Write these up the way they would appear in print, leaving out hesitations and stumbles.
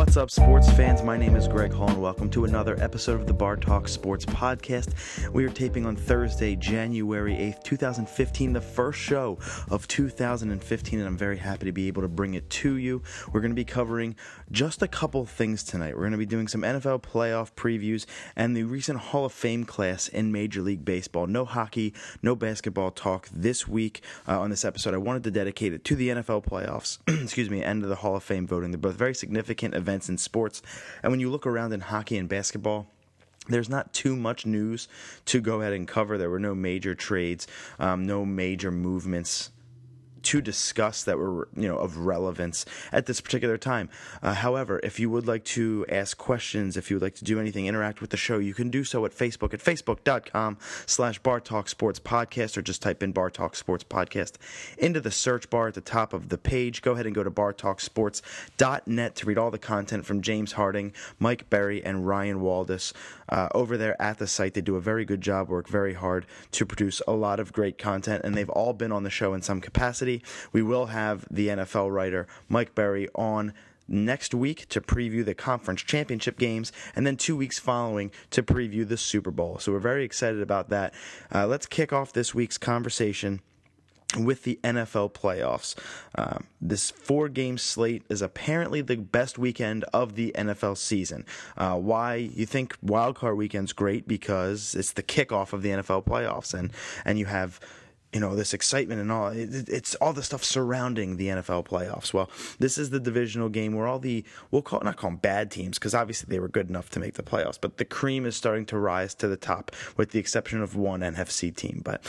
What's up, sports fans? My name is Greg Hall, and welcome to another episode of the Bar Talk Sports Podcast. We are taping on Thursday, January 8th, 2015, the first show of 2015, and I'm very happy to be able to bring it to you. We're going to be covering just a couple things tonight. We're going to be doing some NFL playoff previews and the recent Hall of Fame class in Major League Baseball. No hockey, no basketball talk this week on this episode. I wanted to dedicate it to the NFL playoffs, and to the Hall of Fame voting. They're both very significant events in sports, and when you look around in hockey and basketball, there's not too much news to go ahead and cover. There were no major trades, no major movements to discuss that were, of relevance at this particular time. However, if you would like to ask questions, if you would like to do anything, interact with the show, you can do so at Facebook at facebook.com/BarTalkSportsPodcast, or just type in Bar Talk Sports Podcast into the search bar at the top of the page. Go ahead and go to bartalksports.net to read all the content from James Harding, Mike Berry, and Ryan Waldis over there at the site. They do a very good job, work very hard to produce a lot of great content, and they've all been on the show in some capacity. We will have the NFL writer Mike Berry on next week to preview the conference championship games, and then 2 weeks following to preview the Super Bowl. So we're very excited about that. Let's kick off this week's conversation with the NFL playoffs. This 4-game slate is apparently the best weekend of the NFL season. Why? You think wildcard weekend's great because it's the kickoff of the NFL playoffs, and you have this excitement and all. It's all the stuff surrounding the NFL playoffs. Well, this is the divisional game where not call them bad teams, because obviously they were good enough to make the playoffs, but the cream is starting to rise to the top, with the exception of one NFC team. But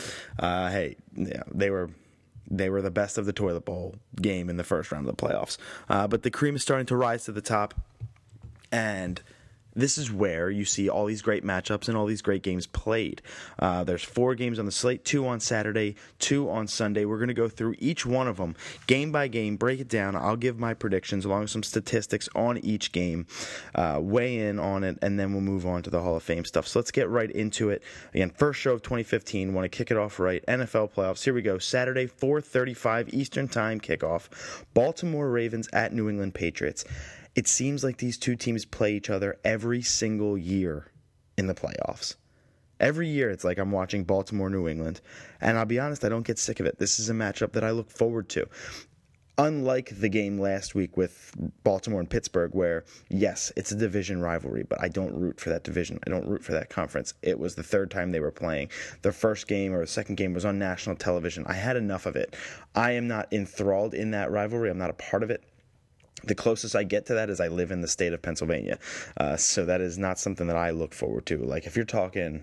they were the best of the toilet bowl game in the first round of the playoffs. But the cream is starting to rise to the top, and this is where you see all these great matchups and all these great games played. There's 4 games on the slate, 2 on Saturday, 2 on Sunday. We're going to go through each one of them, game by game, break it down. I'll give my predictions along with some statistics on each game, weigh in on it, and then we'll move on to the Hall of Fame stuff. So let's get right into it. Again, first show of 2015. Want to kick it off right. NFL playoffs. Here we go. Saturday, 4:35 Eastern Time kickoff. Baltimore Ravens at New England Patriots. It seems like these two teams play each other every single year in the playoffs. Every year it's like I'm watching Baltimore, New England, and I'll be honest, I don't get sick of it. This is a matchup that I look forward to. Unlike the game last week with Baltimore and Pittsburgh, where, yes, it's a division rivalry, but I don't root for that division. I don't root for that conference. It was the third time they were playing. The first game or the second game was on national television. I had enough of it. I am not enthralled in that rivalry. I'm not a part of it. The closest I get to that is I live in the state of Pennsylvania. So that is not something that I look forward to. Like, if you're talking,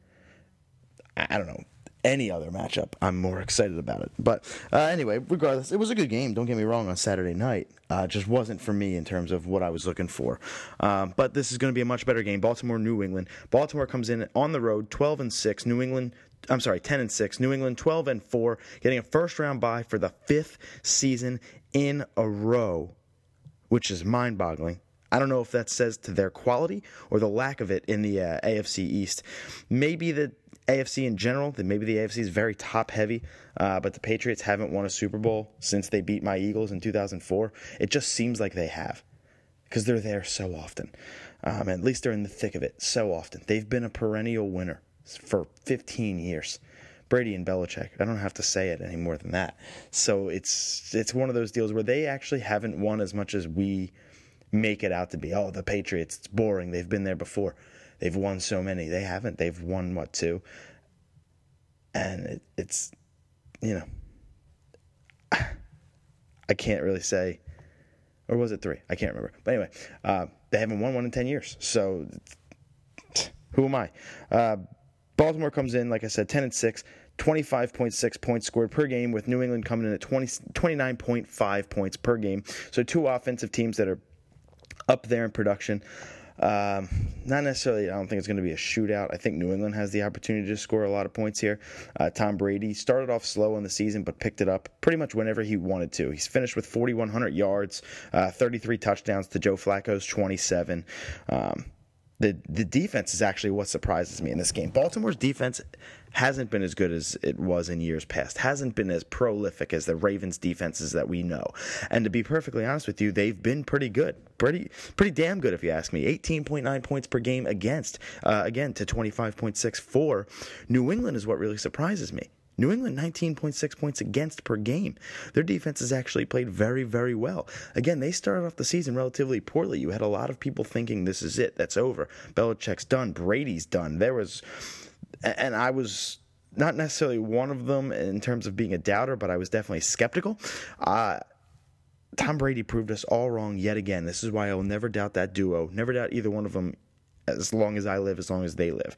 I don't know, any other matchup, I'm more excited about it. But anyway, regardless, it was a good game. Don't get me wrong, on Saturday night. Just wasn't for me in terms of what I was looking for. But this is going to be a much better game. Baltimore, New England. Baltimore comes in on the road, 12-6. 10-6. New England, 12-4, getting a first-round bye for the 5th season in a row, which is mind-boggling. I don't know if that says to their quality or the lack of it in the AFC East. Maybe the AFC in general, maybe the AFC is very top-heavy, but the Patriots haven't won a Super Bowl since they beat my Eagles in 2004. It just seems like they have, because they're there so often. At least they're in the thick of it so often. They've been a perennial winner for 15 years. Brady and Belichick. I don't have to say it any more than that. So it's one of those deals where they actually haven't won as much as we make it out to be. Oh, the Patriots, it's boring. They've been there before. They've won so many. They haven't. They've won, 2? And it's, I can't really say. Or was it 3? I can't remember. But anyway, they haven't won one in 10 years. So who am I? Baltimore comes in, like I said, 10-6. 25.6 points scored per game, with New England coming in at 29.5 points per game. So 2 offensive teams that are up there in production. Not necessarily, I don't think it's going to be a shootout. I think New England has the opportunity to score a lot of points here. Tom Brady started off slow in the season, but picked it up pretty much whenever he wanted to. He's finished with 4,100 yards, 33 touchdowns to Joe Flacco's 27. the defense is actually what surprises me in this game. Baltimore's defense hasn't been as good as it was in years past, hasn't been as prolific as the Ravens' defenses that we know. And to be perfectly honest with you, they've been pretty good, pretty damn good if you ask me. 18.9 points per game against, again, to 25.6 for New England is what really surprises me. New England, 19.6 points against per game. Their defense has actually played very, very well. Again, they started off the season relatively poorly. You had a lot of people thinking this is it, that's over. Belichick's done, Brady's done. And I was not necessarily one of them in terms of being a doubter, but I was definitely skeptical. Tom Brady proved us all wrong yet again. This is why I will never doubt that duo. Never doubt either one of them as long as I live, as long as they live.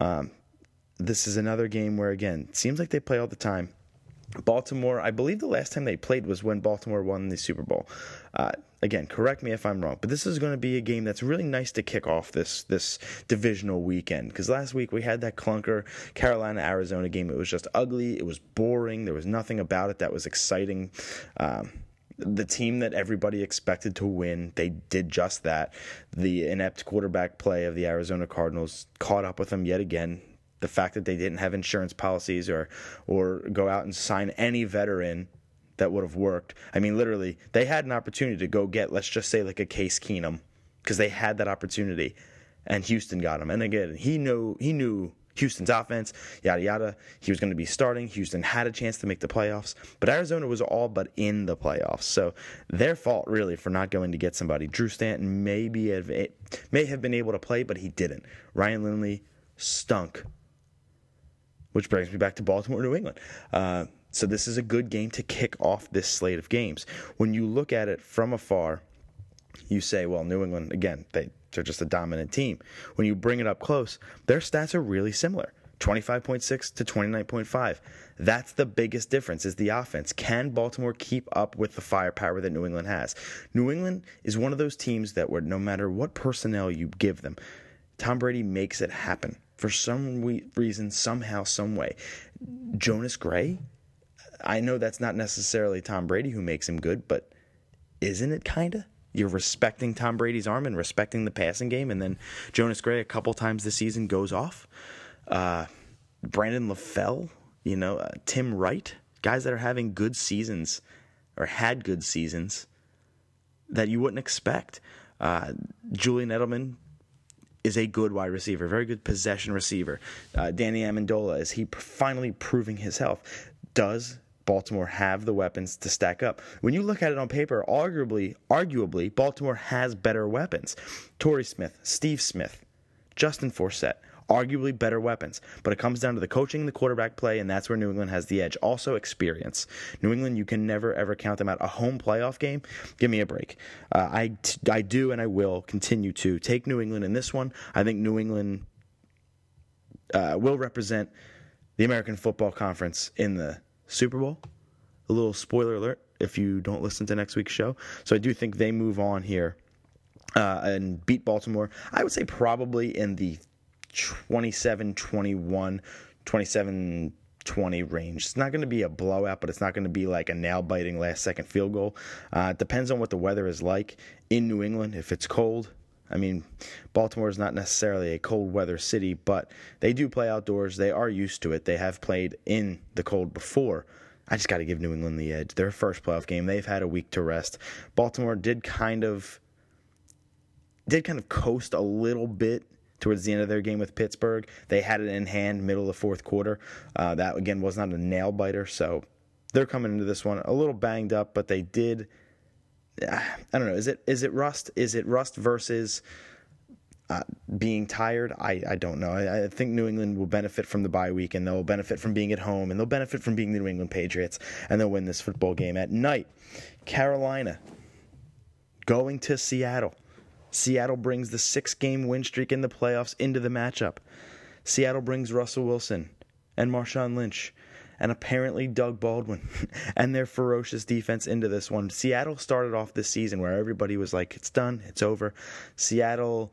This is another game where, again, it seems like they play all the time. Baltimore, I believe the last time they played was when Baltimore won the Super Bowl. Again, correct me if I'm wrong, but this is going to be a game that's really nice to kick off this divisional weekend. Because last week we had that clunker Carolina-Arizona game. It was just ugly. It was boring. There was nothing about it that was exciting. The team that everybody expected to win, they did just that. The inept quarterback play of the Arizona Cardinals caught up with them yet again. The fact that they didn't have insurance policies or go out and sign any veteran that would have worked. I mean, literally, they had an opportunity to go get, let's just say, like a Case Keenum, because they had that opportunity, and Houston got him. And again, he knew Houston's offense, yada, yada. He was going to be starting. Houston had a chance to make the playoffs, but Arizona was all but in the playoffs. So their fault, really, for not going to get somebody. Drew Stanton may have been able to play, but he didn't. Ryan Lindley stunk. Which brings me back to Baltimore, New England. So this is a good game to kick off this slate of games. When you look at it from afar, you say, well, New England, again, they're just a dominant team. When you bring it up close, their stats are really similar. 25.6 to 29.5. That's the biggest difference, is the offense. Can Baltimore keep up with the firepower that New England has? New England is one of those teams that where no matter what personnel you give them, Tom Brady makes it happen. For some reason, somehow, some way. Jonas Gray, I know that's not necessarily Tom Brady who makes him good, but isn't it kind of? You're respecting Tom Brady's arm and respecting the passing game, and then Jonas Gray a couple times this season goes off. Brandon LaFell, Tim Wright, guys that are having good seasons or had good seasons that you wouldn't expect. Julian Edelman is a good wide receiver, very good possession receiver. Danny Amendola, is he finally proving his health? Does Baltimore have the weapons to stack up? When you look at it on paper, arguably, Baltimore has better weapons. Torrey Smith, Steve Smith, Justin Forsett, arguably better weapons. But it comes down to the coaching and the quarterback play, and that's where New England has the edge. Also, experience. New England, you can never, ever count them out. A home playoff game, give me a break. I do and I will continue to take New England in this one. I think New England will represent the American Football Conference in the Super Bowl. A little spoiler alert if you don't listen to next week's show. So I do think they move on here and beat Baltimore. I would say probably in the 27-21, 27-20 range. It's not going to be a blowout, but it's not going to be like a nail-biting last-second field goal. It depends on what the weather is like in New England. If it's cold, I mean, Baltimore is not necessarily a cold-weather city, but they do play outdoors. They are used to it. They have played in the cold before. I just got to give New England the edge. Their first playoff game, they've had a week to rest. Baltimore did kind of coast a little bit towards the end of their game with Pittsburgh. They had it in hand middle of the fourth quarter. That, again, was not a nail-biter, so they're coming into this one a little banged up, but they did. I don't know. Is it rust? Is it rust versus being tired? I don't know. I think New England will benefit from the bye week, and they'll benefit from being at home, and they'll benefit from being the New England Patriots, and they'll win this football game at night. Carolina going to Seattle. Seattle brings the 6-game win streak in the playoffs into the matchup. Seattle brings Russell Wilson and Marshawn Lynch and apparently Doug Baldwin and their ferocious defense into this one. Seattle started off this season where everybody was like, it's done, it's over. Seattle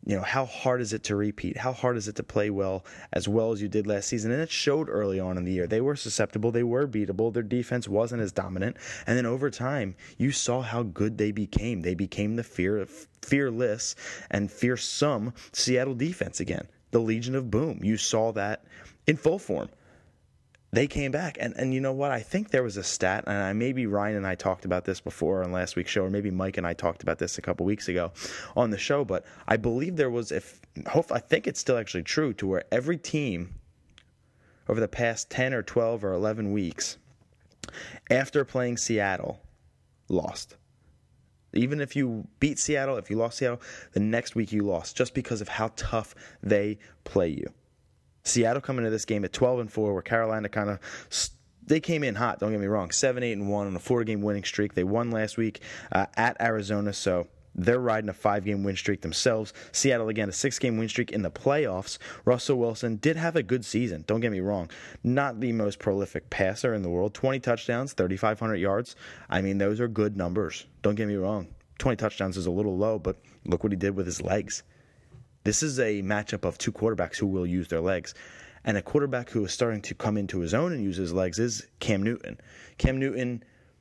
how hard is it to repeat? How hard is it to play well as you did last season? And it showed early on in the year. They were susceptible. They were beatable. Their defense wasn't as dominant. And then over time, you saw how good they became. They became the fearless and fearsome Seattle defense again. The Legion of Boom. You saw that in full form. They came back, and you know what? I think there was a stat, and maybe Ryan and I talked about this before on last week's show, or maybe Mike and I talked about this a couple weeks ago on the show, but I believe there was, I think it's still actually true, to where every team over the past 10 or 12 or 11 weeks after playing Seattle lost. Even if you beat Seattle, if you lost Seattle, the next week you lost, just because of how tough they play you. Seattle coming into this game at 12-4, where Carolina they came in hot. Don't get me wrong, 7-8-1 on a 4-game winning streak. They won last week at Arizona, so they're riding a 5-game win streak themselves. Seattle again a 6-game win streak in the playoffs. Russell Wilson did have a good season. Don't get me wrong, not the most prolific passer in the world. 20 touchdowns, 3,500 yards. I mean, those are good numbers. Don't get me wrong. 20 touchdowns is a little low, but look what he did with his legs. This is a matchup of two quarterbacks who will use their legs. And a quarterback who is starting to come into his own and use his legs is Cam Newton. Cam Newton,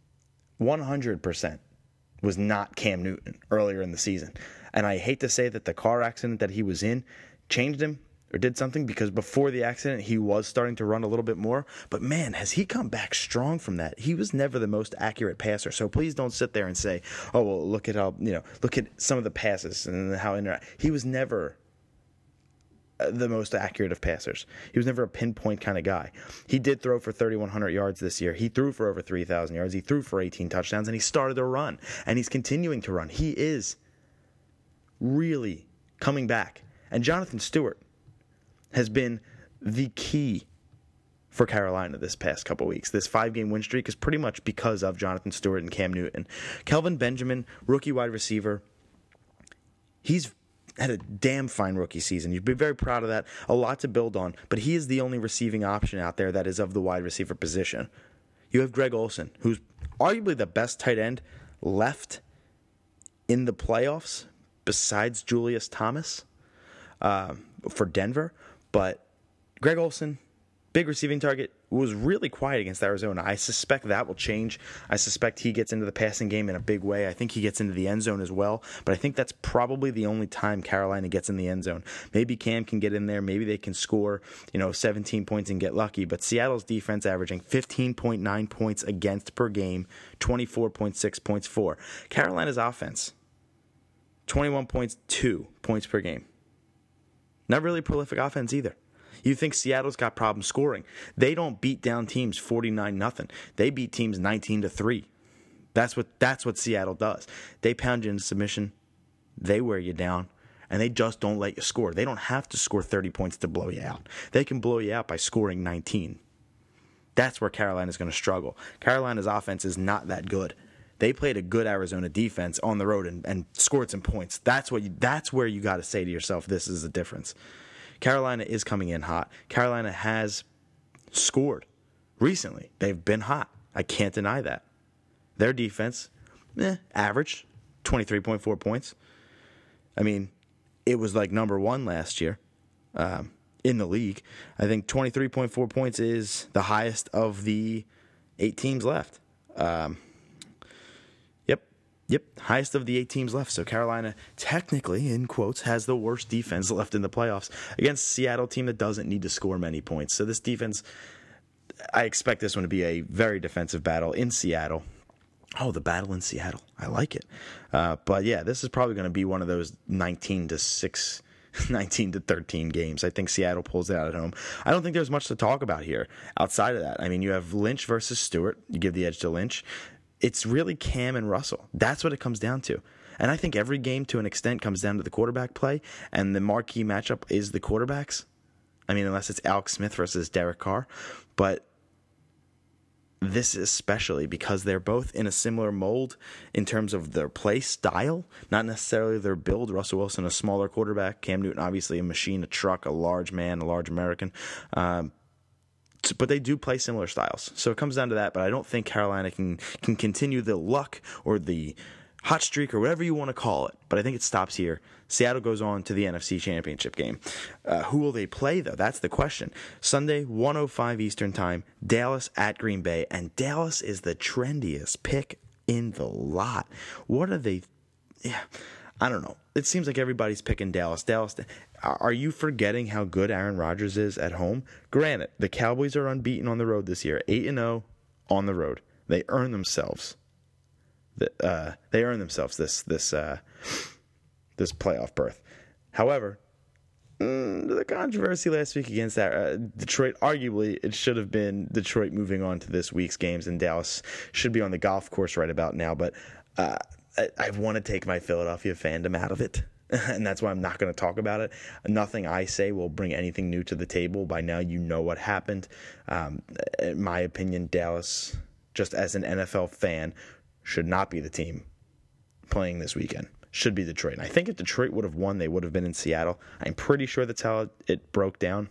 100%, was not Cam Newton earlier in the season. And I hate to say that the car accident that he was in changed him or did something, because before the accident he was starting to run a little bit more. But man, has he come back strong from that. He was never the most accurate passer. So please don't sit there and say, oh, well, look at some of the passes and how he was never the most accurate of passers. He was never a pinpoint kind of guy. He did throw for 3,100 yards this year. He threw for over 3,000 yards. He threw for 18 touchdowns, and he started to run. And he's continuing to run. He is really coming back. And Jonathan Stewart has been the key for Carolina this past couple weeks. This 5-game win streak is pretty much because of Jonathan Stewart and Cam Newton. Kelvin Benjamin, rookie wide receiver, he's had a damn fine rookie season. You'd be very proud of that. A lot to build on, but he is the only receiving option out there that is of the wide receiver position. You have Greg Olsen, who's arguably the best tight end left in the playoffs besides Julius Thomas for Denver. But Greg Olsen, big receiving target, was really quiet against Arizona. I suspect that will change. I suspect he gets into the passing game in a big way. I think he gets into the end zone as well. But I think that's probably the only time Carolina gets in the end zone. Maybe Cam can get in there. Maybe they can score 17 points and get lucky. But Seattle's defense averaging 15.9 points against per game, 24.6 points for. Carolina's offense, 21.2 points per game. Not really prolific offense either. You think Seattle's got problems scoring. They don't beat down teams 49-0. They beat teams 19-3. That's what Seattle does. They pound you into submission. They wear you down. And they just don't let you score. They don't have to score 30 points to blow you out. They can blow you out by scoring 19. That's where Carolina's going to struggle. Carolina's offense is not that good. They played a good Arizona defense on the road and scored some points. That's where you got to say to yourself, this is the difference. Carolina is coming in hot. Carolina has scored recently. They've been hot. I can't deny that. Their defense, average, 23.4 points. I mean, it was like number one last year in the league. I think 23.4 points is the highest of the 8 teams left. Yep, highest of the 8 teams left. So Carolina, technically, in quotes, has the worst defense left in the playoffs against a Seattle team that doesn't need to score many points. So this defense, I expect this one to be a very defensive battle in Seattle. Oh, the battle in Seattle. I like it. But yeah, this is probably going to be one of those 19-6, 19-13 games. I think Seattle pulls it out at home. I don't think there's much to talk about here outside of that. I mean, you have Lynch versus Stewart. You give the edge to Lynch. It's really Cam and Russell. That's what it comes down to. And I think every game, to an extent, comes down to the quarterback play, and the marquee matchup is the quarterbacks. I mean, unless it's Alex Smith versus Derek Carr. But this especially because they're both in a similar mold in terms of their play style, not necessarily their build. Russell Wilson, a smaller quarterback. Cam Newton, obviously a machine, a truck, a large man, a large American. But they do play similar styles. So it comes down to that, but I don't think Carolina can continue the luck or the hot streak or whatever you want to call it, but I think it stops here. Seattle goes on to the NFC Championship game. Who will they play, though? That's the question. Sunday, 1:05 Eastern Time, Dallas at Green Bay, and Dallas is the trendiest pick in the lot. What are they? Yeah, I don't know. It seems like everybody's picking Dallas. Are you forgetting how good Aaron Rodgers is at home? Granted, the Cowboys are unbeaten on the road this year, 8-0 on the road. They earn themselves. This playoff berth. However, the controversy last week against Detroit, arguably it should have been Detroit moving on to this week's games, and Dallas should be on the golf course right about now. But I want to take my Philadelphia fandom out of it, and that's why I'm not going to talk about it. Nothing I say will bring anything new to the table. By now, you know what happened. In my opinion, Dallas, just as an NFL fan, should not be the team playing this weekend. Should be Detroit. And I think if Detroit would have won, they would have been in Seattle. I'm pretty sure that's how it broke down.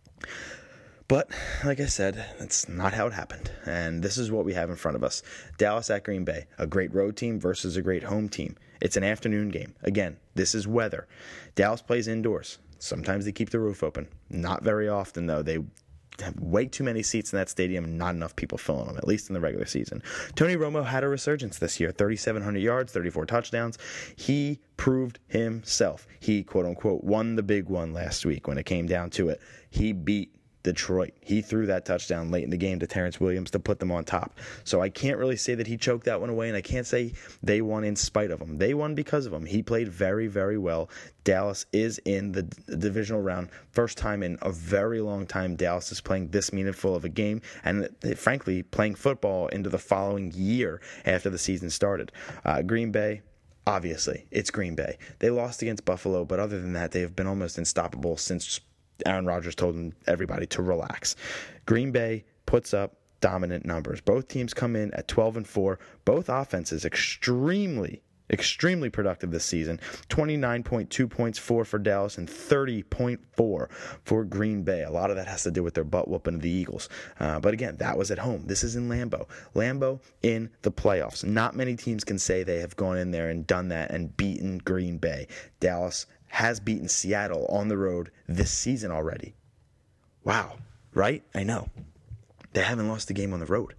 But, like I said, that's not how it happened. And this is what we have in front of us. Dallas at Green Bay, a great road team versus a great home team. It's an afternoon game. Again, this is weather. Dallas plays indoors. Sometimes they keep the roof open. Not very often, though. They have way too many seats in that stadium and not enough people filling them, at least in the regular season. Tony Romo had a resurgence this year, 3,700 yards, 34 touchdowns. He proved himself. He, quote-unquote, won the big one last week when it came down to it. He beat Detroit. He threw that touchdown late in the game to Terrence Williams to put them on top. So I can't really say that he choked that one away, and I can't say they won in spite of him. They won because of him. He played very, very well. Dallas is in the divisional round. First time in a very long time Dallas is playing this meaningful of a game, and frankly, playing football into the following year after the season started. Green Bay, obviously, it's Green Bay. They lost against Buffalo, but other than that, they have been almost unstoppable since Aaron Rodgers told everybody to relax. Green Bay puts up dominant numbers. Both teams come in at 12-4. Both offenses extremely productive this season. 29.2 points for Dallas and 30.4 for Green Bay. A lot of that has to do with their butt whooping of the Eagles. But again, that was at home. This is in Lambeau. Lambeau in the playoffs. Not many teams can say they have gone in there and done that and beaten Green Bay. Dallas has beaten Seattle on the road this season already. Wow, right? I know. They haven't lost a game on the road.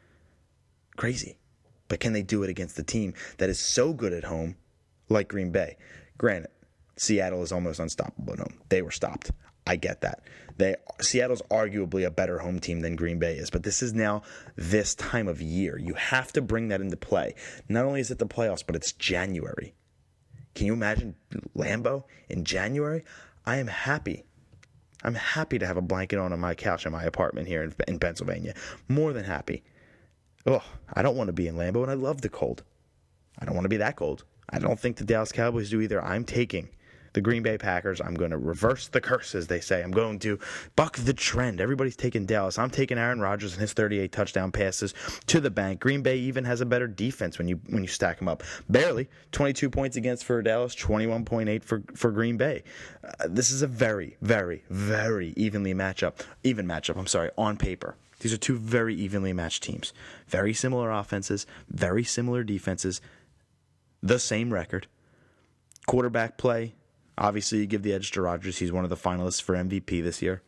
Crazy. But can they do it against a team that is so good at home like Green Bay? Granted, Seattle is almost unstoppable at home. They were stopped. I get that. Seattle's arguably a better home team than Green Bay is, but this is now this time of year. You have to bring that into play. Not only is it the playoffs, but it's January. Can you imagine Lambeau in January? I am happy. I'm happy to have a blanket on my couch in my apartment here in Pennsylvania. More than happy. Oh, I don't want to be in Lambeau, and I love the cold. I don't want to be that cold. I don't think the Dallas Cowboys do either. I'm taking the Green Bay Packers. I'm going to reverse the curse, as they say. I'm going to buck the trend. Everybody's taking Dallas. I'm taking Aaron Rodgers and his 38 touchdown passes to the bank. Green Bay even has a better defense when you stack them up. Barely. 22 points against for Dallas, 21.8 for Green Bay. This is a very, very, very even matchup, on paper. These are two very evenly matched teams. Very similar offenses, very similar defenses, the same record. Quarterback play, obviously you give the edge to Rodgers. He's one of the finalists for MVP this year.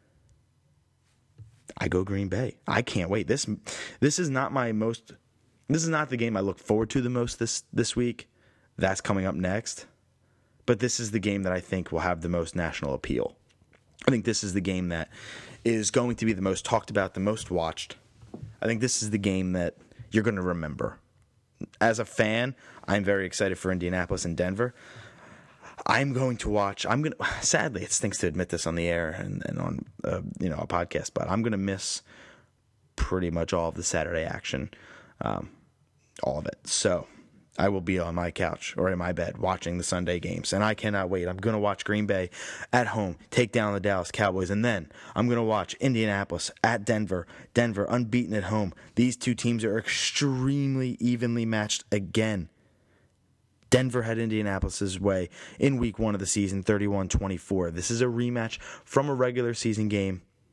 I go Green Bay. I can't wait. This is not the game I look forward to the most this week. That's coming up next. But this is the game that I think will have the most national appeal. I think this is the game that is going to be the most talked about, the most watched. I think this is the game that you're going to remember. As a fan, I'm very excited for Indianapolis and Denver. Sadly, it stinks to admit this on the air and on a podcast, but I'm going to miss pretty much all of the Saturday action, all of it. So I will be on my couch or in my bed watching the Sunday games, and I cannot wait. I'm going to watch Green Bay at home take down the Dallas Cowboys, and then I'm going to watch Indianapolis at Denver. Denver unbeaten at home. These two teams are extremely evenly matched again. Denver had Indianapolis' way in week 1 of the season, 31-24. This is a rematch from a regular season game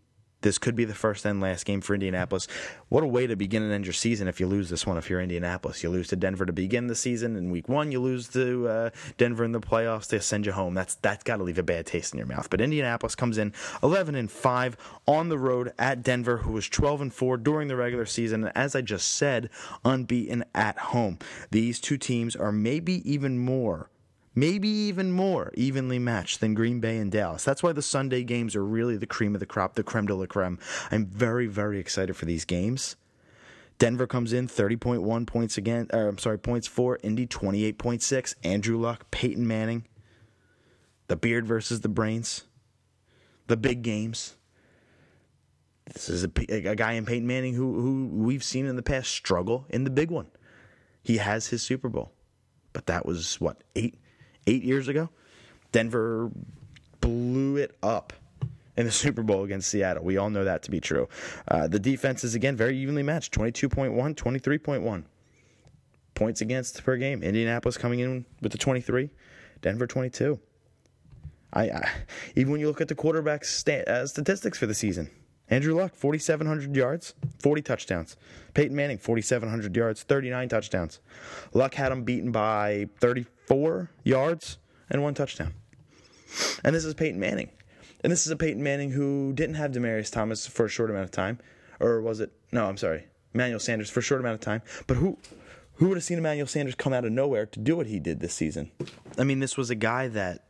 This could be the first and last game for Indianapolis. What a way to begin and end your season if you lose this one if you're Indianapolis. You lose to Denver to begin the season. In week 1, you lose to Denver in the playoffs. They send you home. That's got to leave a bad taste in your mouth. But Indianapolis comes in 11-5 on the road at Denver, who was 12-4 during the regular season. And as I just said, unbeaten at home. These two teams are maybe even more evenly matched than Green Bay and Dallas. That's why the Sunday games are really the cream of the crop, the creme de la creme. I'm very, very excited for these games. Denver comes in 30.1 points for. Indy 28.6. Andrew Luck, Peyton Manning. The beard versus the brains. The big games. This is a guy in Peyton Manning who we've seen in the past struggle in the big one. He has his Super Bowl. But that was, 8 years ago? Denver blew it up in the Super Bowl against Seattle. We all know that to be true. The defense is, again, very evenly matched. 22.1, 23.1 points against per game. Indianapolis coming in with the 23. Denver 22. Even when you look at the quarterback statistics for the season, Andrew Luck, 4,700 yards, 40 touchdowns. Peyton Manning, 4,700 yards, 39 touchdowns. Luck had him beaten by 34 yards and 1 touchdown. And this is Peyton Manning. And this is a Peyton Manning who didn't have Demaryius Thomas for a short amount of time. Or was it? No, I'm sorry. Emmanuel Sanders for a short amount of time. But who would have seen Emmanuel Sanders come out of nowhere to do what he did this season? I mean, this was a guy that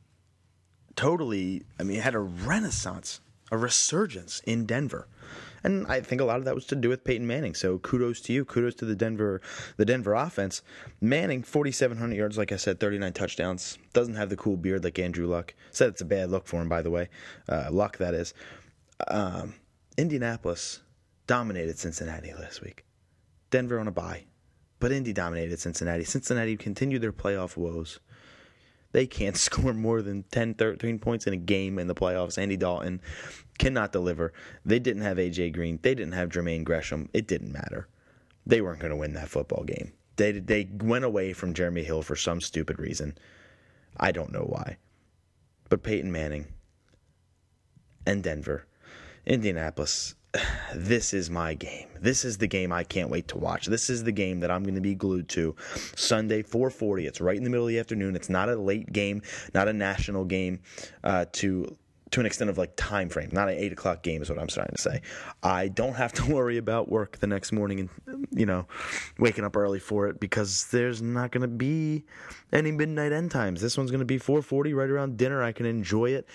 had a renaissance, a resurgence in Denver. And I think a lot of that was to do with Peyton Manning. So kudos to you. Kudos to the Denver offense. Manning, 4,700 yards, like I said, 39 touchdowns. Doesn't have the cool beard like Andrew Luck. Said it's a bad look for him, by the way. Luck, that is. Indianapolis dominated Cincinnati last week. Denver on a bye. But Indy dominated Cincinnati. Cincinnati continued their playoff woes. They can't score more than 10, 13 points in a game in the playoffs. Andy Dalton cannot deliver. They didn't have A.J. Green. They didn't have Jermaine Gresham. It didn't matter. They weren't going to win that football game. They went away from Jeremy Hill for some stupid reason. I don't know why. But Peyton Manning and Denver, Indianapolis, this is my game. This is the game I can't wait to watch. This is the game that I'm going to be glued to. Sunday, 4:40. It's right in the middle of the afternoon. It's not a late game, not a national game to an extent of like time frame. Not an 8 o'clock game is what I'm trying to say. I don't have to worry about work the next morning and, waking up early for it because there's not going to be any midnight end times. This one's going to be 4:40 right around dinner. I can enjoy it.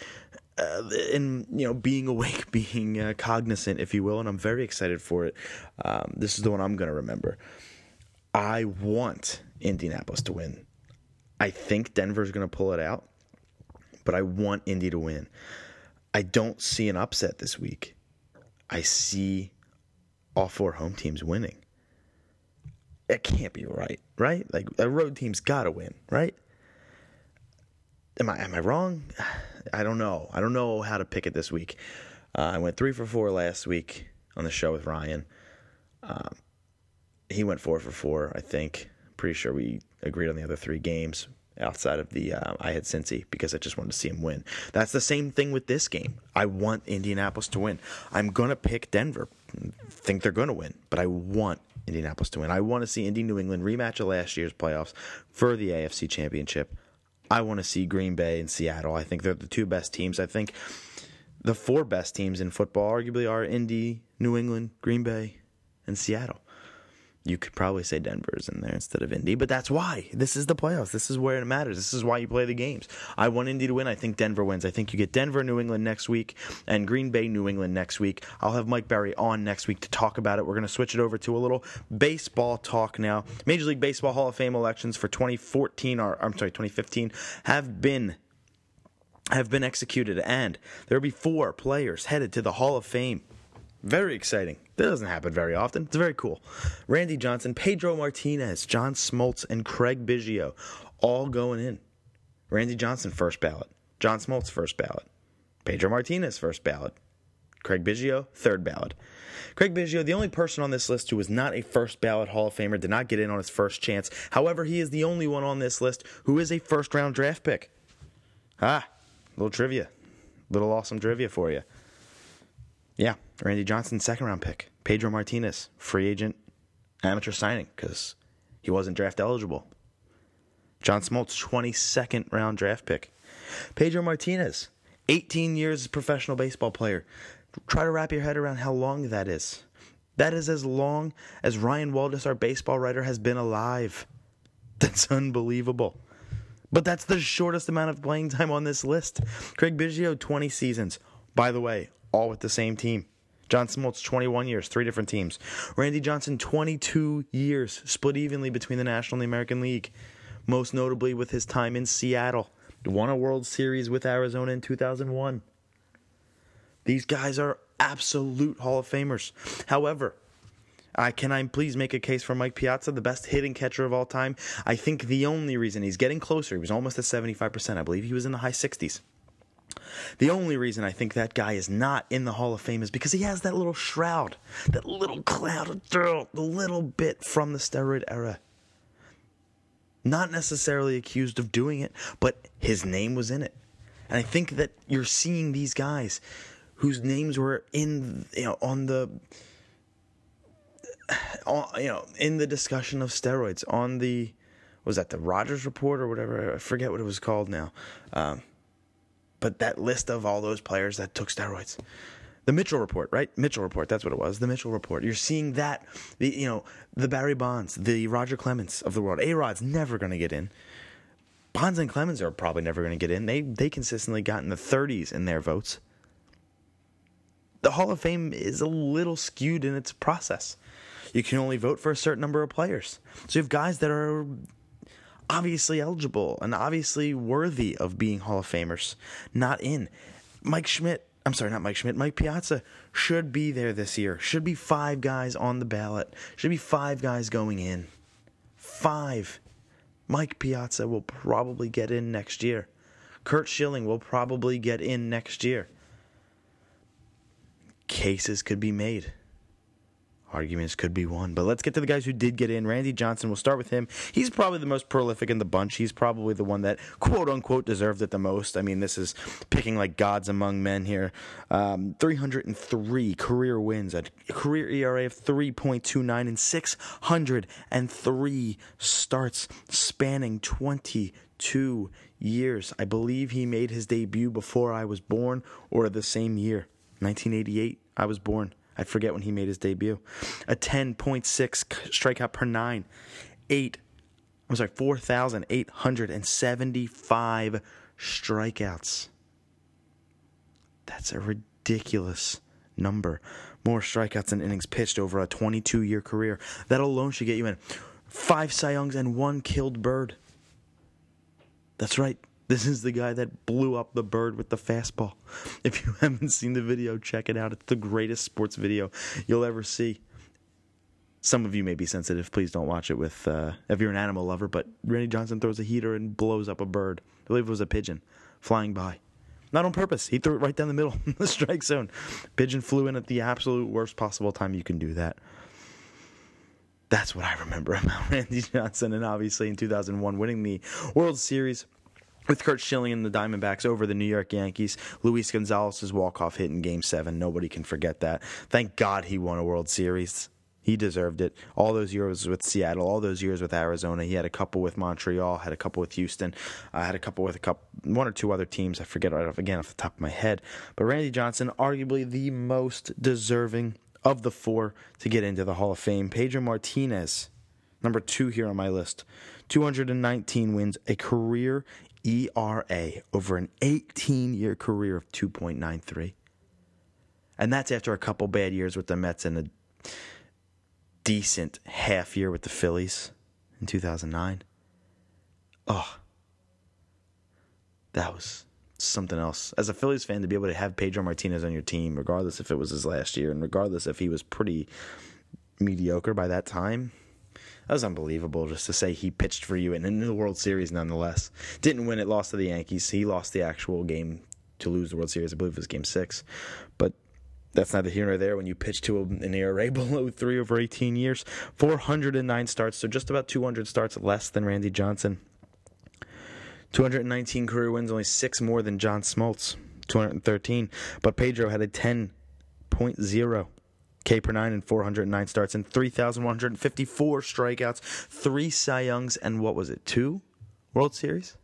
Being awake, being cognizant, if you will, and I'm very excited for it. This is the one I'm going to remember. I want Indianapolis to win. I think Denver's going to pull it out, but I want Indy to win. I don't see an upset this week. I see all 4 home teams winning. It can't be right? Like, a road team's got to win, right? Am I wrong? I don't know. I don't know how to pick it this week. I went 3 for 4 last week on the show with Ryan. He went 4 for 4, I think. Pretty sure we agreed on the other 3 games outside of the I had Cincy because I just wanted to see him win. That's the same thing with this game. I want Indianapolis to win. I'm going to pick Denver. Think they're going to win, but I want Indianapolis to win. I want to see Indy New England rematch of last year's playoffs for the AFC Championship. I want to see Green Bay and Seattle. I think they're the 2 best teams. I think the 4 best teams in football arguably are Indy, New England, Green Bay, and Seattle. You could probably say Denver's in there instead of Indy, but that's why. This is the playoffs. This is where it matters. This is why you play the games. I want Indy to win. I think Denver wins. I think you get Denver, New England next week, and Green Bay, New England next week. I'll have Mike Berry on next week to talk about it. We're going to switch it over to a little baseball talk now. Major League Baseball Hall of Fame elections for 2015 have been executed, and there will be 4 players headed to the Hall of Fame. Very exciting. That doesn't happen very often. It's very cool. Randy Johnson, Pedro Martinez, John Smoltz, and Craig Biggio all going in. Randy Johnson, first ballot. John Smoltz, first ballot. Pedro Martinez, first ballot. Craig Biggio, third ballot. Craig Biggio, the only person on this list who was not a first ballot Hall of Famer, did not get in on his first chance. However, he is the only one on this list who is a first-round draft pick. Little trivia. Little awesome trivia for you. Yeah, Randy Johnson, second-round pick. Pedro Martinez, free agent, amateur signing because he wasn't draft eligible. John Smoltz, 22nd round draft pick. Pedro Martinez, 18 years as a professional baseball player. Try to wrap your head around how long that is. That is as long as Ryan Waldes, our baseball writer, has been alive. That's unbelievable. But that's the shortest amount of playing time on this list. Craig Biggio, 20 seasons. By the way, all with the same team. John Smoltz, 21 years, 3 different teams. Randy Johnson, 22 years, split evenly between the National and the American League. Most notably with his time in Seattle. Won a World Series with Arizona in 2001. These guys are absolute Hall of Famers. However, can I please make a case for Mike Piazza, the best hitting catcher of all time? I think the only reason he's getting closer, he was almost at 75%. I believe he was in the high 60s. The only reason I think that guy is not in the Hall of Fame is because he has that little shroud, that little cloud of dirt, the little bit from the steroid era. Not necessarily accused of doing it, but his name was in it. And I think that you're seeing these guys whose names were in the discussion of steroids on the, was that the Rogers Report or whatever? I forget what it was called now. But that list of all those players that took steroids. The Mitchell Report, right? Mitchell Report, that's what it was. The Mitchell Report. You're seeing that, the Barry Bonds, the Roger Clemens of the world. A-Rod's never going to get in. Bonds and Clemens are probably never going to get in. They consistently got in the 30s in their votes. The Hall of Fame is a little skewed in its process. You can only vote for a certain number of players. So you have guys that are obviously eligible and obviously worthy of being Hall of Famers, not in. Mike Piazza should be there this year. Should be 5 guys on the ballot. Should be 5 guys going in. 5. Mike Piazza will probably get in next year. Curt Schilling will probably get in next year. Cases could be made. Arguments could be won. But let's get to the guys who did get in. Randy Johnson, we'll start with him. He's probably the most prolific in the bunch. He's probably the one that, quote-unquote, deserved it the most. I mean, this is picking like gods among men here. 303 career wins, a career ERA of 3.29, and 603 starts spanning 22 years. I believe he made his debut before I was born or the same year. 1988, I was born. I forget when he made his debut. A 10.6 strikeout per 9. 4,875 strikeouts. That's a ridiculous number. More strikeouts than innings pitched over a 22-year career. That alone should get you in. 5 Cy Youngs and 1 killed bird. That's right. This is the guy that blew up the bird with the fastball. If you haven't seen the video, check it out. It's the greatest sports video you'll ever see. Some of you may be sensitive. Please don't watch it with if you're an animal lover. But Randy Johnson throws a heater and blows up a bird. I believe it was a pigeon flying by. Not on purpose. He threw it right down the middle in the strike zone. Pigeon flew in at the absolute worst possible time you can do that. That's what I remember about Randy Johnson. And obviously in 2001, winning the World Series with Curt Schilling and the Diamondbacks over the New York Yankees. Luis Gonzalez's walk-off hit in Game 7. Nobody can forget that. Thank God he won a World Series. He deserved it. All those years with Seattle, all those years with Arizona. He had a couple with Montreal, had a couple with Houston, had a couple with one or two other teams. I forget off the top of my head. But Randy Johnson, arguably the most deserving of the 4 to get into the Hall of Fame. Pedro Martinez, number 2 here on my list. 219 wins, a career ERA over an 18-year career of 2.93. And that's after a couple bad years with the Mets and a decent half year with the Phillies in 2009. Oh, that was something else. As a Phillies fan, to be able to have Pedro Martinez on your team, regardless if it was his last year and regardless if he was pretty mediocre by that time, that was unbelievable just to say he pitched for you and in the World Series nonetheless. Didn't win it, lost to the Yankees. He lost the actual game to lose the World Series. I believe it was Game 6. But that's neither here nor there when you pitch to an ERA below 3 over 18 years. 409 starts, so just about 200 starts less than Randy Johnson. 219 career wins, only 6 more than John Smoltz, 213. But Pedro had a 10.6 3.0 K per nine and 409 starts and 3,154 strikeouts, 3 Cy Youngs, and what was it, 2 World Series?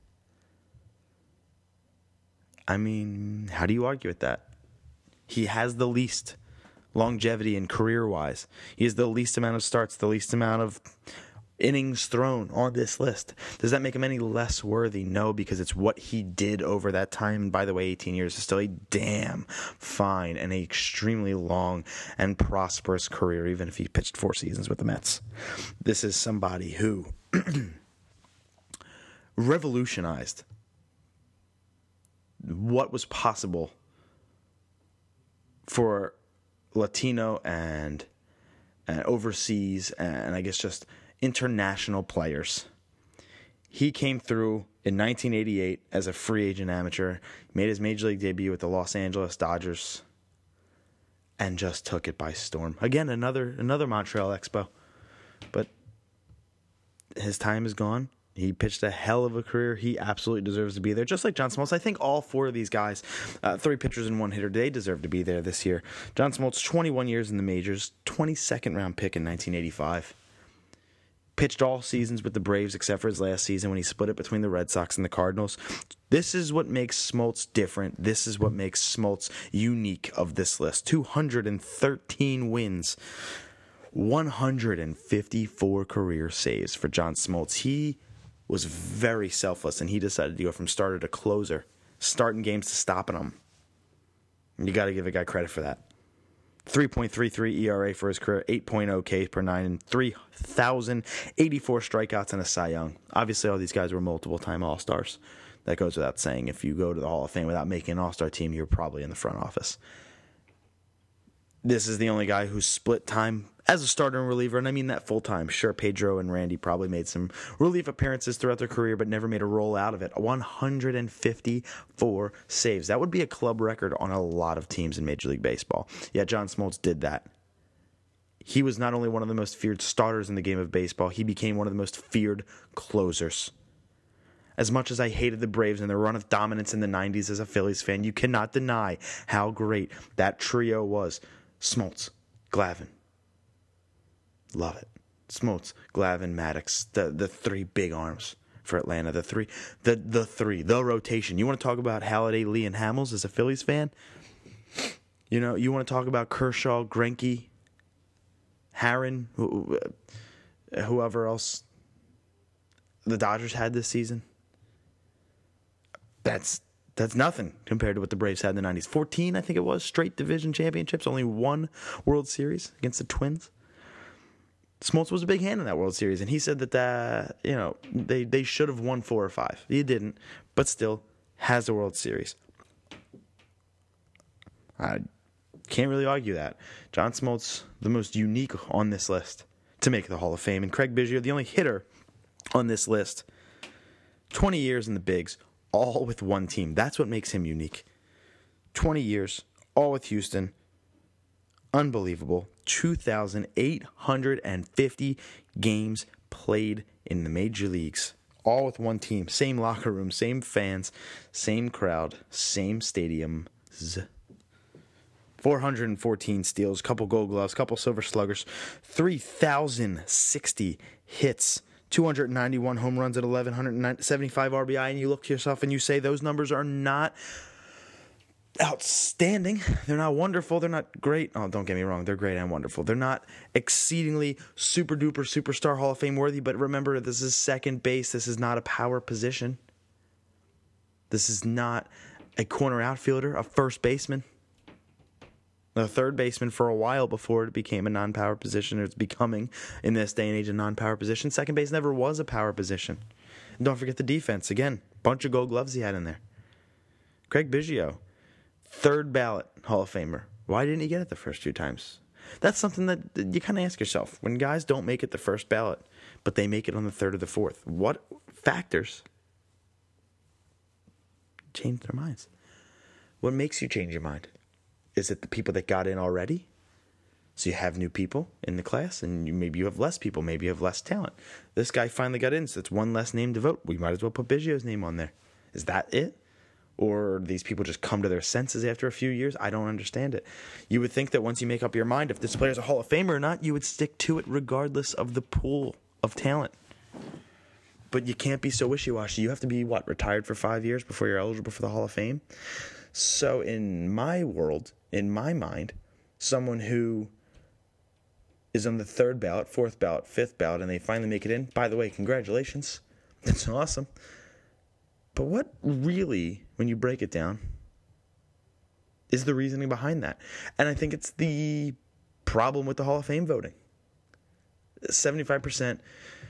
I mean, how do you argue with that? He has the least longevity and career-wise. He has the least amount of starts, the least amount of innings thrown on this list. Does that make him any less worthy? No, because it's what he did over that time. And by the way, 18 years is still a damn fine and an extremely long and prosperous career, even if he pitched 4 seasons with the Mets. This is somebody who revolutionized what was possible for Latino and overseas and I guess just international players. He came through in 1988 as a free agent amateur, made his major league debut with the Los Angeles Dodgers, and just took it by storm. Again, another Montreal Expo, but his time is gone. He pitched a hell of a career. He absolutely deserves to be there. Just like John Smoltz, I think all 4 of these guys, 3 pitchers and 1 hitter, they deserve to be there this year. John Smoltz, 21 years in the majors, 22nd round pick in 1985. Pitched all seasons with the Braves except for his last season when he split it between the Red Sox and the Cardinals. This is what makes Smoltz different. This is what makes Smoltz unique of this list. 213 wins. 154 career saves for John Smoltz. He was very selfless, and he decided to go from starter to closer, starting games to stopping them. You got to give a guy credit for that. 3.33 ERA for his career, 8.0 Ks per nine, and 3,084 strikeouts and a Cy Young. Obviously, all these guys were multiple-time All-Stars. That goes without saying. If you go to the Hall of Fame without making an All-Star team, you're probably in the front office. This is the only guy who split time as a starter and reliever, and I mean that full time. Sure, Pedro and Randy probably made some relief appearances throughout their career, but never made a roll out of it. 154 saves. That would be a club record on a lot of teams in Major League Baseball. Yeah, John Smoltz did that. He was not only one of the most feared starters in the game of baseball, he became one of the most feared closers. As much as I hated the Braves and their run of dominance in the 90s as a Phillies fan, you cannot deny how great that trio was. Smoltz, Glavine. Love it. Smoltz, Glavine, Maddox, the 3 big arms for Atlanta. The three, the rotation. You want to talk about Halladay, Lee, and Hamels as a Phillies fan? You know, you want to talk about Kershaw, Greinke, Herrin, whoever else the Dodgers had this season? That's nothing compared to what the Braves had in the 90s. 14, I think it was, straight division championships, only 1 World Series against the Twins. Smoltz was a big hand in that World Series, and he said that they should have won 4 or 5. He didn't, but still has a World Series. I can't really argue that. John Smoltz, the most unique on this list to make the Hall of Fame, and Craig Biggio, the only hitter on this list. 20 years in the bigs, all with one team. That's what makes him unique. 20 years, all with Houston. Unbelievable. 2,850 games played in the major leagues. All with one team. Same locker room, same fans, same crowd, same stadiums. 414 steals, couple gold gloves, couple silver sluggers, 3,060 hits. 291 home runs at 1,175 RBI, and you look to yourself and you say those numbers are not outstanding. They're not wonderful. They're not great. Oh, don't get me wrong. They're great and wonderful. They're not exceedingly super-duper superstar Hall of Fame worthy, but remember, this is second base. This is not a power position. This is not a corner outfielder, a first baseman. The third baseman for a while before it became a non-power position. It's becoming, in this day and age, a non-power position. Second base never was a power position. And don't forget the defense. Again, bunch of gold gloves he had in there. Craig Biggio, third ballot Hall of Famer. Why didn't he get it the first 2 times? That's something that you kind of ask yourself. When guys don't make it the first ballot, but they make it on the third or the fourth, what factors change their minds? What makes you change your mind? Is it the people that got in already? So you have new people in the class, and maybe you have less people. Maybe you have less talent. This guy finally got in, so it's one less name to vote. We might as well put Biggio's name on there. Is that it? Or these people just come to their senses after a few years? I don't understand it. You would think that once you make up your mind if this player's a Hall of Famer or not, you would stick to it regardless of the pool of talent. But you can't be so wishy-washy. You have to be, retired for 5 years before you're eligible for the Hall of Fame? So in my world, in my mind, someone who is on the 3rd ballot, 4th ballot, 5th ballot, and they finally make it in, by the way, congratulations. That's awesome. But what really, when you break it down, is the reasoning behind that? And I think it's the problem with the Hall of Fame voting. 75%,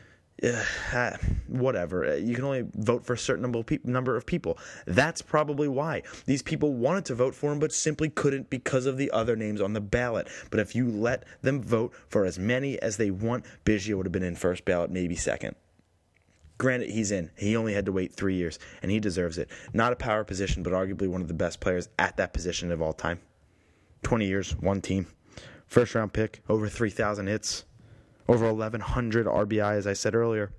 whatever. You can only vote for a certain number of people. That's probably why. These people wanted to vote for him, but simply couldn't because of the other names on the ballot. But if you let them vote for as many as they want, Biggio would have been in 1st ballot, maybe 2nd. Granted, he's in. He only had to wait 3 years, and he deserves it. Not a power position, but arguably one of the best players at that position of all time. 20 years, one team. 1st-round pick, over 3,000 hits, over 1,100 RBI, as I said earlier.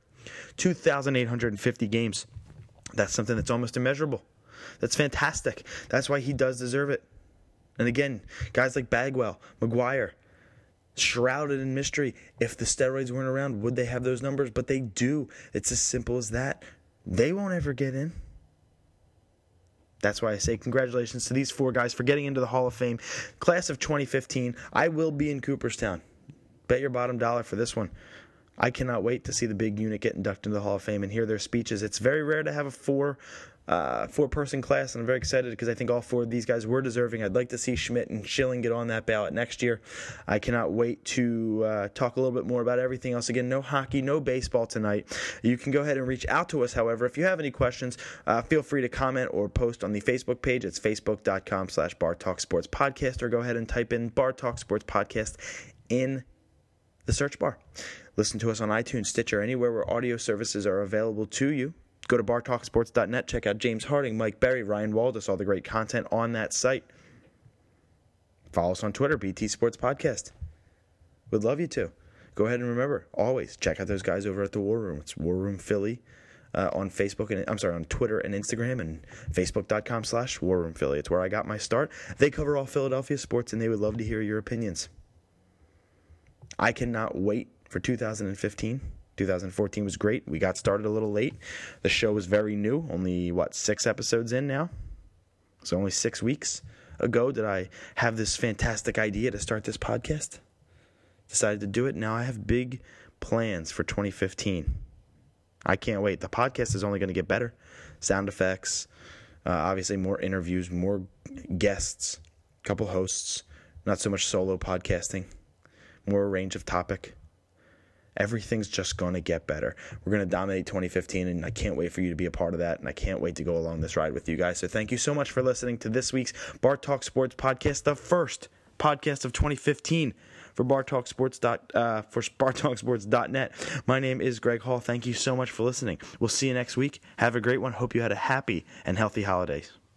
2,850 games. That's something that's almost immeasurable. That's fantastic. That's why he does deserve it. And again, guys like Bagwell, McGwire, shrouded in mystery. If the steroids weren't around, would they have those numbers? But they do. It's as simple as that. They won't ever get in. That's why I say congratulations to these 4 guys for getting into the Hall of Fame. Class of 2015, I will be in Cooperstown. Bet your bottom dollar for this one. I cannot wait to see the big unit get inducted into the Hall of Fame and hear their speeches. It's very rare to have a four-person class, and I'm very excited because I think all 4 of these guys were deserving. I'd like to see Schmidt and Schilling get on that ballot next year. I cannot wait to talk a little bit more about everything else. Again, no hockey, no baseball tonight. You can go ahead and reach out to us, however. If you have any questions, feel free to comment or post on the Facebook page. It's facebook.com/Bar Talk Sports Podcast, or go ahead and type in Bar Talk Sports Podcast in the search bar. Listen to us on iTunes, Stitcher, anywhere where audio services are available to you. Go to bartalksports.net. Check out James Harding, Mike Berry, Ryan Waldus, all the great content on that site. Follow us on Twitter, BT Sports Podcast. We'd love you to. Go ahead and remember, always check out those guys over at the War Room. It's War Room Philly on Facebook and on Twitter and Instagram, and facebook.com/War Room Philly. It's where I got my start. They cover all Philadelphia sports, and they would love to hear your opinions. I cannot wait for 2015. 2014 was great. We got started a little late. The show was very new. Only, 6 episodes in now? So only 6 weeks ago did I have this fantastic idea to start this podcast. Decided to do it. Now I have big plans for 2015. I can't wait. The podcast is only going to get better. Sound effects, obviously more interviews, more guests, a couple hosts, not so much solo podcasting, more range of topic. Everything's just going to get better. We're going to dominate 2015, and I can't wait for you to be a part of that, and I can't wait to go along this ride with you guys. So thank you so much for listening to this week's Bar Talk Sports Podcast, the first podcast of 2015 for BarTalkSports.net. My name is Greg Hall. Thank you so much for listening. We'll see you next week. Have a great one. Hope you had a happy and healthy holidays.